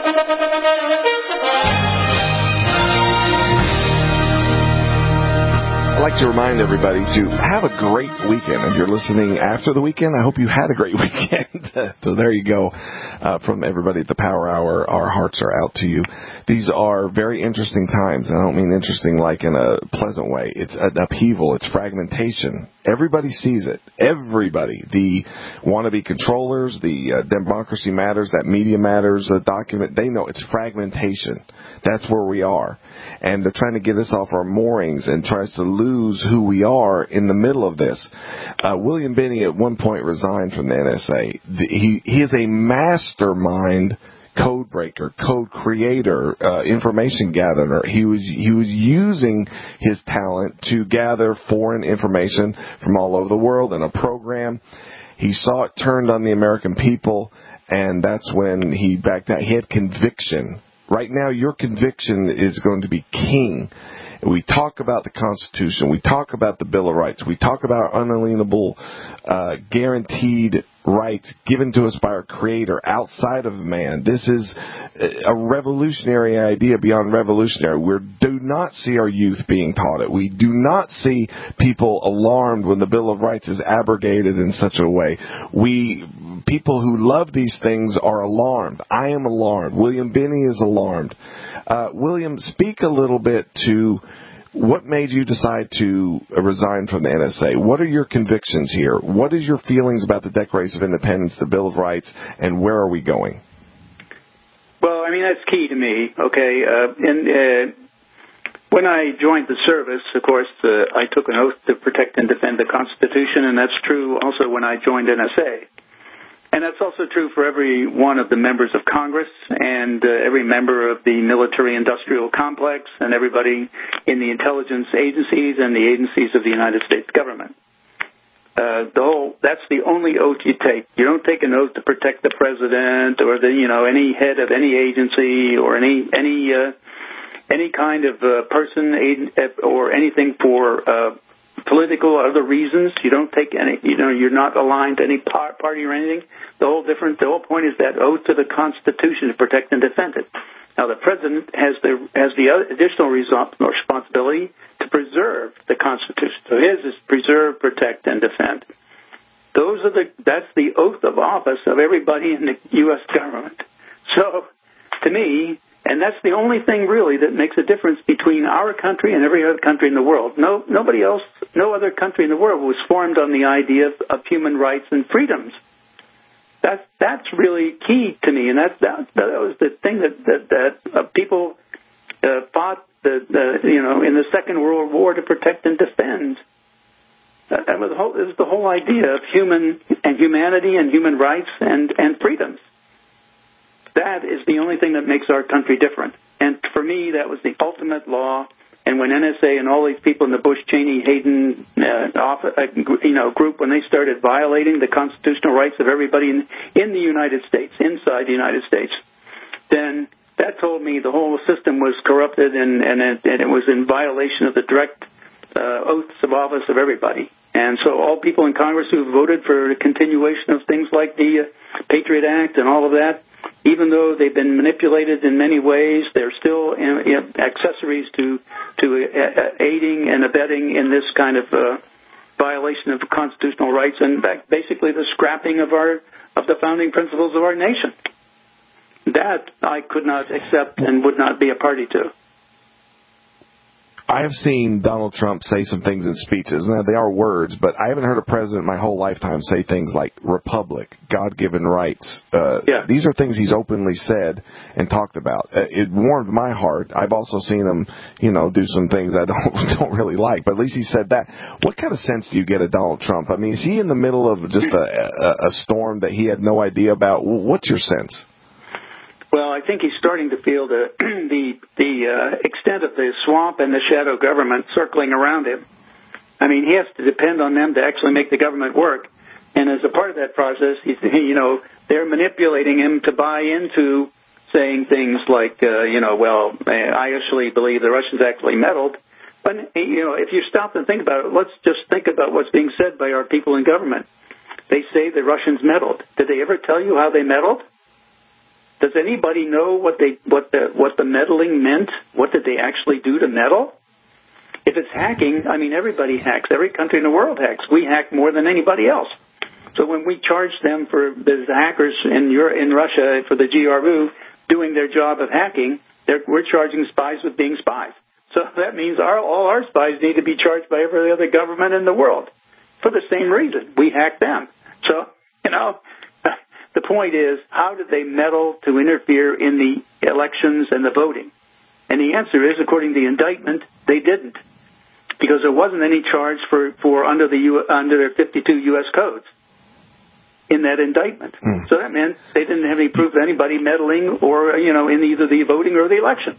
like to remind everybody to have a great weekend. If you're listening after the weekend, I hope you had a great weekend. So there you go. Uh, from everybody at the Power Hour, our hearts are out to you. These are very interesting times, and I don't mean interesting like in a pleasant way. It's an upheaval. It's fragmentation. Everybody sees it. Everybody. The wannabe controllers, the uh, Democracy Matters, that Media Matters uh, document, they know it's fragmentation. That's where we are. And they're trying to get us off our moorings and tries to lose who we are in the middle of this. Uh, William Binney at one point resigned from the N S A. The, he, he is a mastermind code breaker, code creator, uh, information gatherer. He was he was using his talent to gather foreign information from all over the world in a program. He saw it turned on the American people, and that's when he backed out. He had conviction. Right now, your conviction is going to be king. We talk about the Constitution. We talk about the Bill of Rights. We talk about unalienable, uh, guaranteed rights given to us by our Creator outside of man. This is a revolutionary idea beyond revolutionary. We do not see our youth being taught it. We do not see people alarmed when the Bill of Rights is abrogated in such a way. We, people who love these things are alarmed. I am alarmed. William Binney is alarmed. Uh, William, speak a little bit to what made you decide to resign from the N S A? What are your convictions here? What is your feelings about the Declaration of Independence, the Bill of Rights, and where are we going? Well, I mean, that's key to me, okay? Uh, and uh, when I joined the service, of course, uh, I took an oath to protect and defend the Constitution, and that's true also when I joined N S A. And that's also true for every one of the members of Congress and uh, every member of the military-industrial complex and everybody in the intelligence agencies and the agencies of the United States government. Uh, the whole, that's the only oath you take. You don't take an oath to protect the president or the, you know, any head of any agency or any any uh, any kind of uh, person or anything for uh, political or other reasons. You don't take any, you know, you're not aligned to any party or anything. The whole different, the whole point is that oath to the Constitution to protect and defend it. Now, the president has the has the additional responsibility to preserve the Constitution. So his is preserve, protect, and defend. Those are the that's the oath of office of everybody in the U S government. So, to me, and that's the only thing really that makes a difference between our country and every other country in the world. No, nobody else, no other country in the world was formed on the idea of, of human rights and freedoms. That's that's really key to me, and that that, that was the thing that that, that uh, people uh, fought the, the you know in the Second World War to protect and defend. That, that was the whole, it was the whole idea of human and humanity and human rights and and freedoms. That is the only thing that makes our country different. And for me, that was the ultimate law. And when N S A and all these people in the Bush, Cheney, Hayden, uh, off, uh, you know, group, when they started violating the constitutional rights of everybody in, in the United States, inside the United States, then that told me the whole system was corrupted and, and, it, and it was in violation of the direct uh, oaths of office of everybody. And so all people in Congress who voted for the continuation of things like the uh, Patriot Act and all of that, even though they've been manipulated in many ways, they're still uh, you know, accessories to to uh, aiding and abetting in this kind of uh, violation of constitutional rights and basically the scrapping of our of the founding principles of our nation. That I could not accept and would not be a party to. I have seen Donald Trump say some things in speeches. Now, they are words, but I haven't heard a president my whole lifetime say things like republic, God-given rights. Uh, yeah. These are things he's openly said and talked about. Uh, it warmed my heart. I've also seen him, you know, do some things I don't don't really like, but at least he said that. What kind of sense do you get of Donald Trump? I mean, is he in the middle of just a, a, a storm that he had no idea about? What's your sense? Well, I think he's starting to feel the the the uh, extent of the swamp and the shadow government circling around him. I mean, he has to depend on them to actually make the government work. And as a part of that process, he's, you know, they're manipulating him to buy into saying things like, uh, you know, well, I actually believe the Russians actually meddled. But, you know, if you stop and think about it, let's just think about what's being said by our people in government. They say the Russians meddled. Did they ever tell you how they meddled? Does anybody know what they what the what the meddling meant? What did they actually do to meddle? If it's hacking, I mean, everybody hacks. Every country in the world hacks. We hack more than anybody else. So when we charge them for the hackers in Europe, in Russia for the G R U doing their job of hacking, we're charging spies with being spies. So that means our, all our spies need to be charged by every other government in the world for the same reason. We hack them. So, you know, the point is, how did they meddle to interfere in the elections and the voting? And the answer is, according to the indictment, they didn't, because there wasn't any charge for, for under the U, under fifty-two U S codes in that indictment. Mm. So that meant they didn't have any proof of anybody meddling or, you know, in either the voting or the elections.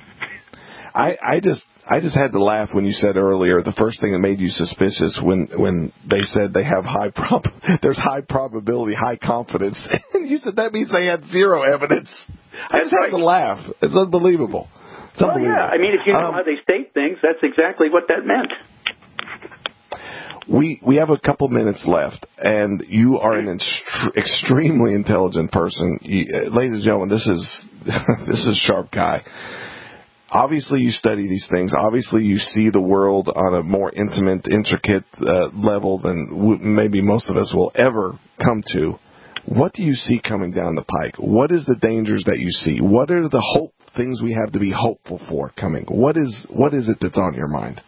I, I just I just had to laugh when you said earlier the first thing that made you suspicious when when they said they have high prob there's high probability, high confidence, and you said that means they had zero evidence. I just had to laugh. It's unbelievable. It's well, unbelievable. yeah. I mean, if you know um, how they state things, that's exactly what that meant. We we have a couple minutes left, and you are an extre- extremely intelligent person. You, uh, ladies and gentlemen, this is this is Sharp Guy. Obviously, you study these things. Obviously, you see the world on a more intimate, intricate uh, level than w- maybe most of us will ever come to. What do you see coming down the pike? What is the dangers that you see? What are the hope things we have to be hopeful for coming? What is what is it that's on your mind?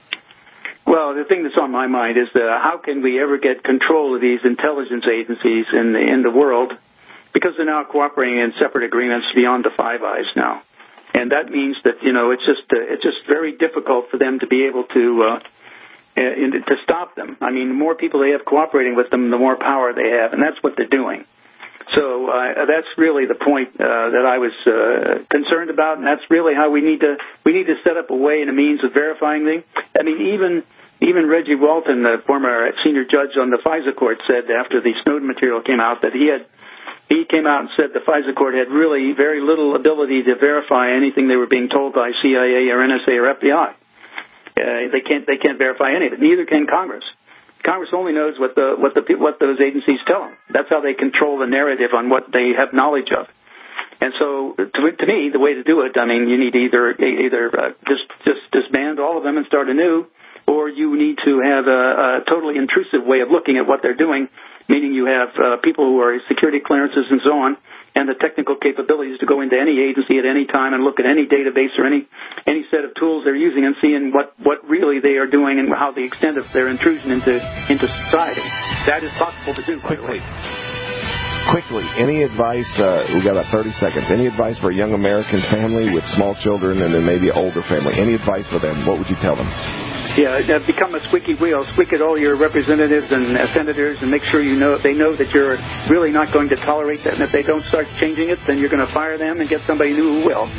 Well, the thing that's on my mind is uh, how can we ever get control of these intelligence agencies in the, in the world, because they're now cooperating in separate agreements beyond the Five Eyes now. And that means that, you know, it's just uh, it's just very difficult for them to be able to uh, uh, to stop them. I mean, the more people they have cooperating with them, the more power they have, and that's what they're doing. So uh, that's really the point uh, that I was uh, concerned about, and that's really how we need to we need to set up a way and a means of verifying things. I mean, even even Reggie Walton, the former senior judge on the FISA court, said after the Snowden material came out that he had he came out and said the FISA court had really very little ability to verify anything they were being told by C I A or N S A or F B I. Uh, they can't they can't verify any of it. Neither can Congress. Congress only knows what the what the what those agencies tell them. That's how they control the narrative on what they have knowledge of. And so, to, to me, the way to do it, I mean, you need to either either uh, just just disband all of them and start anew, or you need to have a, a totally intrusive way of looking at what they're doing, meaning you have uh, people who are security clearances and so on, and the technical capabilities to go into any agency at any time and look at any database or any any set of tools they're using and seeing what, what really they are doing and how the extent of their intrusion into into society. That is possible to do quickly. Quickly, any advice, uh, we got about thirty seconds, any advice for a young American family with small children and then maybe an older family? Any advice for them? What would you tell them? Yeah, uh, become a squeaky wheel. Squeak at all your representatives and uh, senators, and make sure you know they know that you're really not going to tolerate that. And if they don't start changing it, then you're going to fire them and get somebody new who will.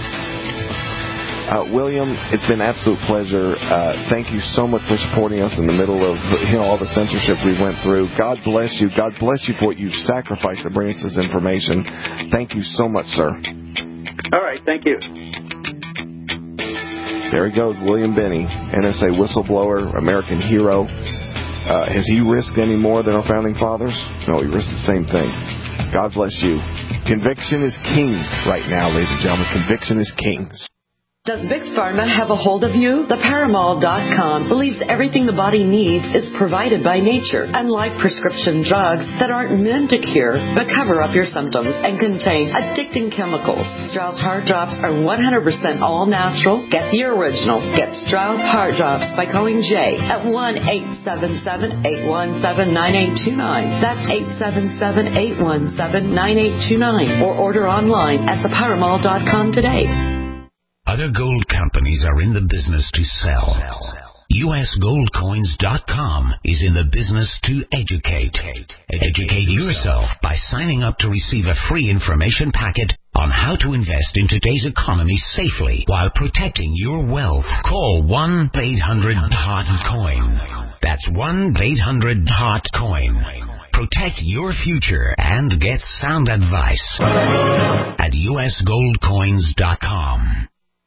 Uh, William, it's been an absolute pleasure. Uh, thank you so much for supporting us in the middle of you know all the censorship we went through. God bless you. God bless you for what you've sacrificed to bring us this information. Thank you so much, sir. All right, thank you. There he goes, William Binney, N S A whistleblower, American hero. Uh, has he risked any more than our founding fathers? No, he risked the same thing. God bless you. Conviction is king right now, ladies and gentlemen. Conviction is king. Does Big Pharma have a hold of you? The Paramol dot com believes everything the body needs is provided by nature, unlike prescription drugs that aren't meant to cure but cover up your symptoms and contain addicting chemicals. Strauss Heart Drops are one hundred percent all natural. Get the original. Get Strauss Heart Drops by calling Jay at one eight seven seven, eight one seven, nine eight two nine. That's eight seven seven, eight one seven, nine eight two nine. Or order online at the Paramol dot com today. Other gold companies are in the business to sell. U S gold coins dot com is in the business to educate. Educate yourself by signing up to receive a free information packet on how to invest in today's economy safely while protecting your wealth. Call one eight hundred hot coin. That's one eight hundred hot coin. Protect your future and get sound advice at U S gold coins dot com.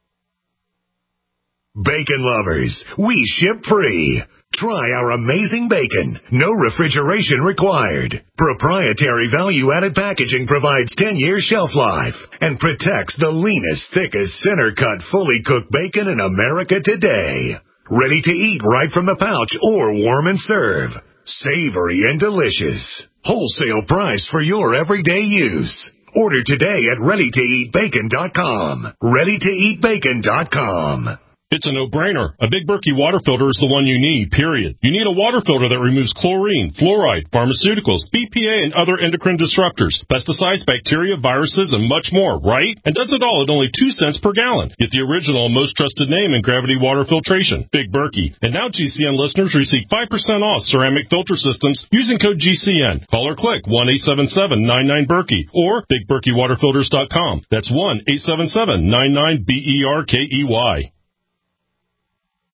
Bacon lovers, we ship free. Try our amazing bacon. No refrigeration required. Proprietary value-added packaging provides ten years shelf life and protects the leanest, thickest, center-cut, fully cooked bacon in America today. Ready to eat right from the pouch or warm and serve. Savory and delicious. Wholesale price for your everyday use. Order today at ready to eat bacon dot com. ready to eat bacon dot com. It's a no-brainer. A Big Berkey water filter is the one you need, period. You need a water filter that removes chlorine, fluoride, pharmaceuticals, B P A, and other endocrine disruptors, pesticides, bacteria, viruses, and much more, right? And does it all at only two cents per gallon. Get the original and most trusted name in gravity water filtration, Big Berkey. And now G C N listeners receive five percent off ceramic filter systems using code G C N. Call or click one eight seven seven, nine nine, Berkey or big berkey water filters dot com. That's one eight seven seven, nine nine, B E R K E Y.